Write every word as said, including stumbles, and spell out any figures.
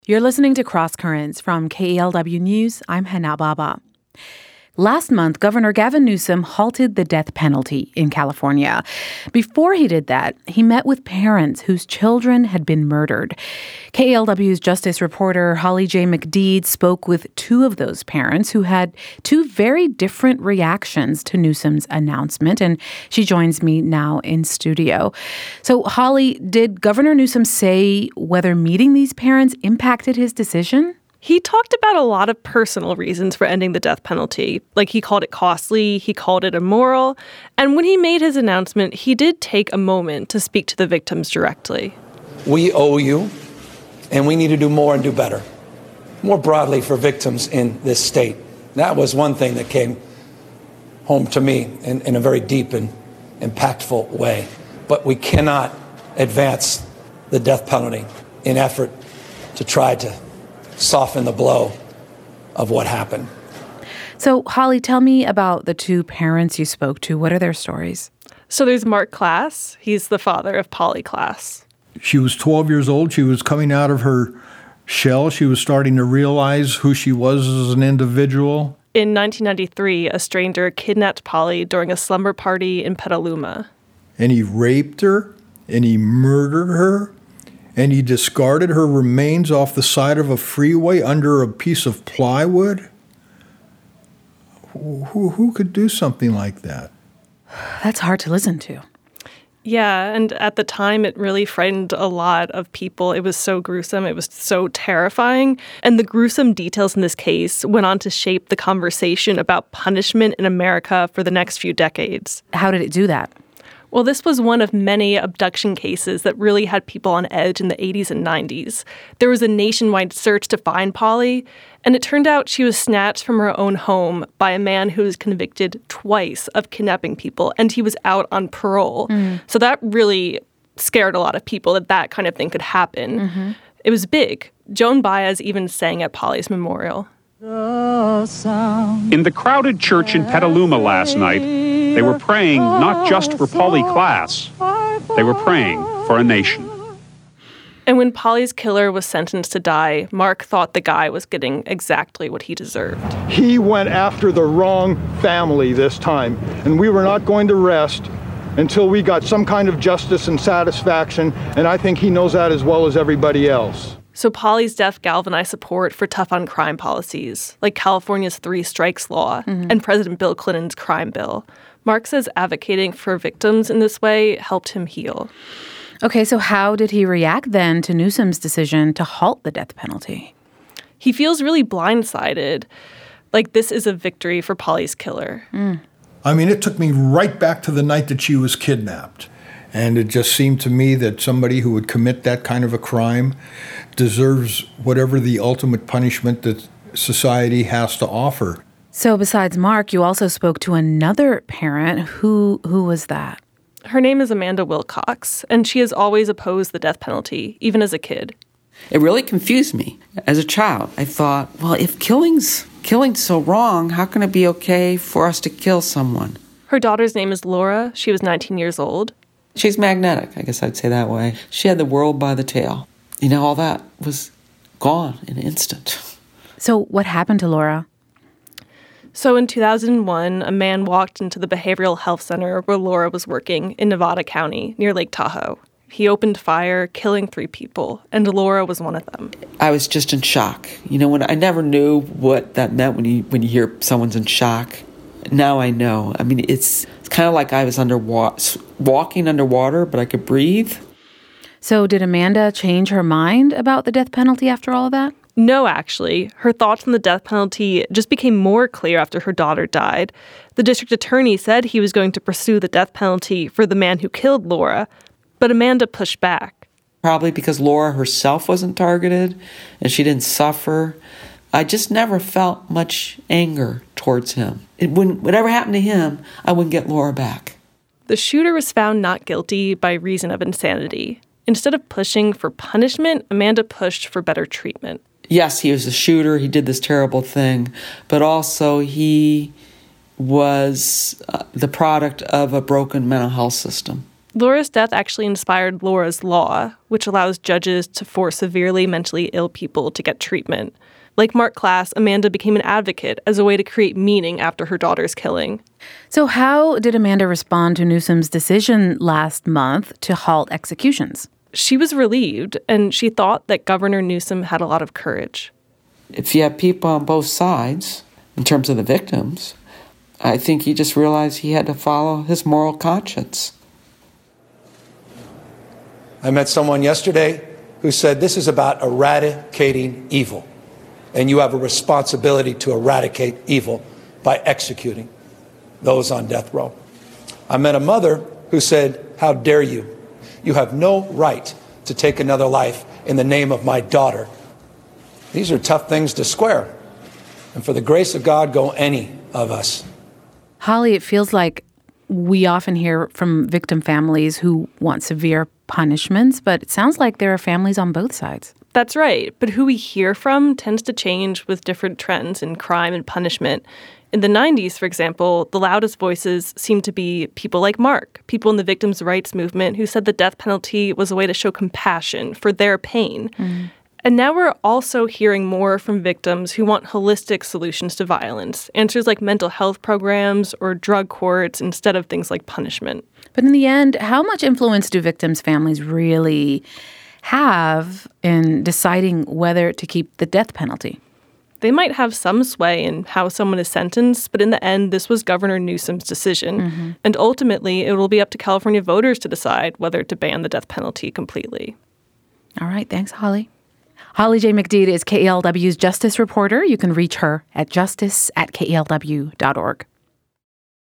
You're listening to Cross Currents from K E L W News. I'm Hana Baba. Last month, Governor Gavin Newsom halted the death penalty in California. Before he did that, he met with parents whose children had been murdered. K E L W's justice reporter Holly J. McDeed spoke with two of those parents who had two very different reactions to Newsom's announcement, and she joins me now in studio. So, Holly, did Governor Newsom say whether meeting these parents impacted his decision? He talked about a lot of personal reasons for ending the death penalty. Like, he called it costly, he called it immoral, and when he made his announcement, he did take a moment to speak to the victims directly. We owe you, and we need to do more and do better. More broadly for victims in this state. That was one thing that came home to me in, in a very deep and impactful way. But we cannot advance the death penalty in effort to try to soften the blow of what happened. So, Holly, tell me about the two parents you spoke to. What are their stories? So there's Mark Klass. He's the father of Polly Klass. She was twelve years old. She was coming out of her shell. She was starting to realize who she was as an individual. In nineteen ninety-three, a stranger kidnapped Polly during a slumber party in Petaluma. And he raped her, and he murdered her, and he discarded her remains off the side of a freeway under a piece of plywood? Who, who, who could do something like that? That's hard to listen to. Yeah, and at the time, it really frightened a lot of people. It was so gruesome. It was so terrifying. And the gruesome details in this case went on to shape the conversation about punishment in America for the next few decades. How did it do that? Well, this was one of many abduction cases that really had people on edge in the eighties and nineties. There was a nationwide search to find Polly, and it turned out she was snatched from her own home by a man who was convicted twice of kidnapping people, and he was out on parole. Mm. So that really scared a lot of people that that kind of thing could happen. Mm-hmm. It was big. Joan Baez even sang at Polly's memorial. In the crowded church in Petaluma last night, they were praying not just for Polly Klass, they were praying for a nation. And when Polly's killer was sentenced to die, Mark thought the guy was getting exactly what he deserved. He went after the wrong family this time, and we were not going to rest until we got some kind of justice and satisfaction, and I think he knows that as well as everybody else. So Polly's death galvanized support for tough-on-crime policies, like California's three strikes law mm-hmm. and President Bill Clinton's crime bill. Mark says advocating for victims in this way helped him heal. Okay, so how did he react then to Newsom's decision to halt the death penalty? He feels really blindsided, like this is a victory for Polly's killer. Mm. I mean, it took me right back to the night that she was kidnapped. And it just seemed to me that somebody who would commit that kind of a crime deserves whatever the ultimate punishment that society has to offer. So besides Mark, you also spoke to another parent. Who who was that? Her name is Amanda Wilcox, and she has always opposed the death penalty, even as a kid. It really confused me. As a child, I thought, well, if killing's, killing's so wrong, how can it be okay for us to kill someone? Her daughter's name is Laura. She was nineteen years old. She's magnetic, I guess I'd say that way. She had the world by the tail. You know, all that was gone in an instant. So what happened to Laura? So in two thousand one, a man walked into the behavioral health center where Laura was working in Nevada County near Lake Tahoe. He opened fire, killing three people, and Laura was one of them. I was just in shock. You know, when I never knew what that meant when you when you hear someone's in shock. Now I know. I mean, it's it's kind of like I was underwater, walking underwater, but I could breathe. So did Amanda change her mind about the death penalty after all of that? No, actually. Her thoughts on the death penalty just became more clear after her daughter died. The district attorney said he was going to pursue the death penalty for the man who killed Laura, but Amanda pushed back. Probably because Laura herself wasn't targeted and she didn't suffer. I just never felt much anger towards him. It wouldn't, whatever happened to him, I wouldn't get Laura back. The shooter was found not guilty by reason of insanity. Instead of pushing for punishment, Amanda pushed for better treatment. Yes, he was a shooter. He did this terrible thing. But also he was uh, the product of a broken mental health system. Laura's death actually inspired Laura's Law, which allows judges to force severely mentally ill people to get treatment. Like Mark Klass, Amanda became an advocate as a way to create meaning after her daughter's killing. So how did Amanda respond to Newsom's decision last month to halt executions? She was relieved, and she thought that Governor Newsom had a lot of courage. If you have people on both sides, in terms of the victims, I think he just realized he had to follow his moral conscience. I met someone yesterday who said this is about eradicating evil, and you have a responsibility to eradicate evil by executing those on death row. I met a mother who said, how dare you? You have no right to take another life in the name of my daughter. These are tough things to square. And for the grace of God, go any of us. Holly, it feels like we often hear from victim families who want severe punishments, but it sounds like there are families on both sides. That's right, but who we hear from tends to change with different trends in crime and punishment. In the nineties, for example, the loudest voices seemed to be people like Mark, people in the victims' rights movement who said the death penalty was a way to show compassion for their pain. Mm. And now we're also hearing more from victims who want holistic solutions to violence, answers like mental health programs or drug courts instead of things like punishment. But in the end, how much influence do victims' families really have in deciding whether to keep the death penalty? They might have some sway in how someone is sentenced, but in the end, this was Governor Newsom's decision. Mm-hmm. And ultimately, it will be up to California voters to decide whether to ban the death penalty completely. All right. Thanks, Holly. Holly J. McDede is K E L W's justice reporter. You can reach her at justice at K E L W dot org.